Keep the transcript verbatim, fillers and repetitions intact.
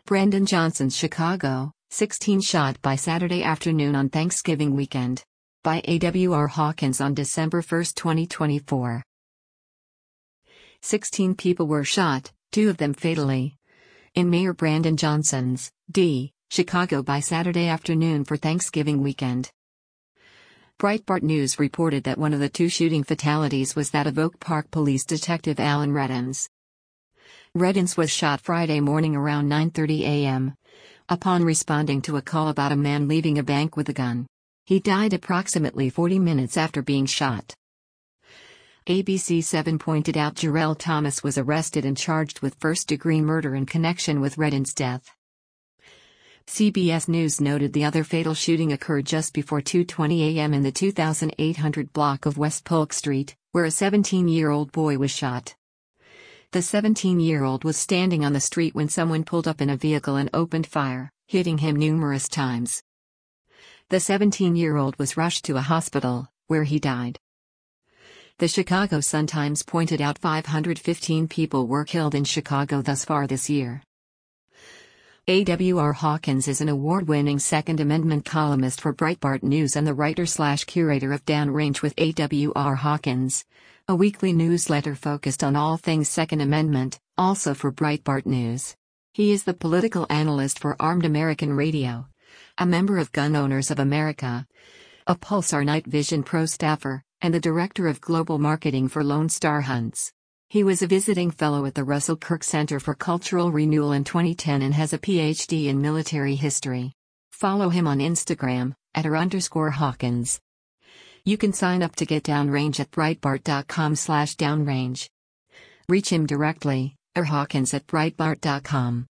Brandon Johnson's Chicago, sixteen shot by Saturday afternoon on Thanksgiving weekend. By A W R Hawkins on December first, twenty twenty-four. sixteen people were shot, two of them fatally, in Mayor Brandon Johnson's, D. Chicago by Saturday afternoon for Thanksgiving weekend. Breitbart News reported that one of the two shooting fatalities was that of Oak Park Police Detective Alan Reddens. Reddens was shot Friday morning around nine thirty a m upon responding to a call about a man leaving a bank with a gun. He died approximately forty minutes after being shot. A B C seven pointed out Jarrell Thomas was arrested and charged with first-degree murder in connection with Reddens' death. C B S News noted the other fatal shooting occurred just before two twenty a m in the two thousand eight hundred block of West Polk Street, where a seventeen-year-old boy was shot. The seventeen-year-old was standing on the street when someone pulled up in a vehicle and opened fire, hitting him numerous times. The seventeen-year-old was rushed to a hospital, where he died. The Chicago Sun-Times pointed out five hundred fifteen people were killed in Chicago thus far this year. A W R Hawkins is an award-winning Second Amendment columnist for Breitbart News and the writer-slash-curator of Downrange with A W R Hawkins, a weekly newsletter focused on all things Second Amendment, also for Breitbart News. He is the political analyst for Armed American Radio, a member of Gun Owners of America, a Pulsar Night Vision Pro staffer, and the director of global marketing for Lone Star Hunts. He was a visiting fellow at the Russell Kirk Center for Cultural Renewal in twenty ten and has a P H D in military history. Follow him on Instagram, at r underscore Hawkins. You can sign up to get Downrange at breitbart dot com slash downrange. Reach him directly, or Hawkins at breitbart dot com.